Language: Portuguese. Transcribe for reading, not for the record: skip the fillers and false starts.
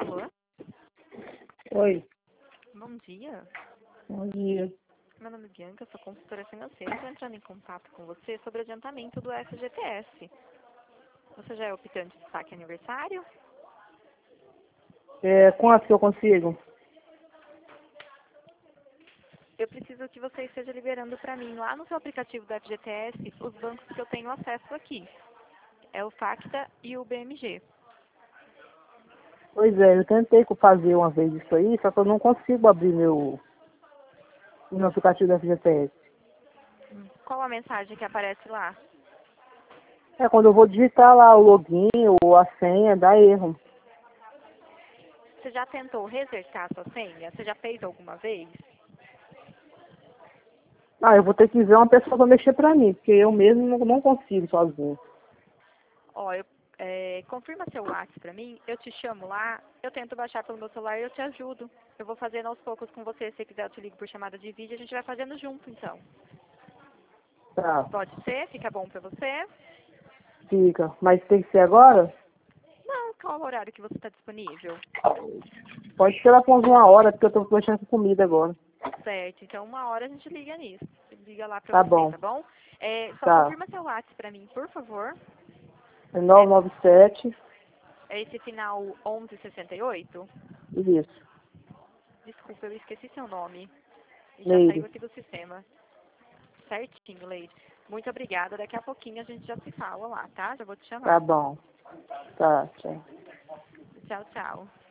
Alô? Oi, Bom dia. bom dia. Meu nome é Bianca, sou consultora financeira. Estou entrando em contato com você sobre o adiantamento do FGTS. Você já é optante de saque aniversário? Quanto que eu consigo? Eu preciso que você esteja liberando para mim, lá no seu aplicativo do FGTS, os bancos que eu tenho acesso aqui. É o Facta e o BMG. Pois é, eu tentei fazer uma vez isso aí, só que eu não consigo abrir meu aplicativo da FGTS. Qual a mensagem que aparece lá? Quando eu vou digitar lá o login ou a senha, dá erro. Você já tentou resetar a sua senha? Você já fez alguma vez? Ah, eu vou ter que ver uma pessoa para mexer para mim, porque eu mesmo não consigo sozinho. Ó, confirma seu WhatsApp pra mim, eu te chamo lá, eu tento baixar pelo meu celular e eu te ajudo. Eu vou fazendo aos poucos com você, se você quiser eu te ligo por chamada de vídeo, a gente vai fazendo junto então. Tá, Pode ser? Fica bom pra você? fica. Mas tem que ser agora? Não, qual o horário que você está disponível? Pode esperar por uma hora, porque eu tô mexendo com comida agora. Certo, então 1 hora a gente liga nisso. Liga lá pra Tá você, bom, tá bom? Só tá. confirma seu WhatsApp pra mim, por favor. É É, 997, é esse final 1168? isso. Desculpa, eu esqueci seu nome. E já saiu Leire. aqui do sistema. Certinho, Leide. Muito obrigada. Daqui a pouquinho a gente já se fala lá, tá? Já vou te Tá chamar. bom. Tá, tchau. Tchau, tchau.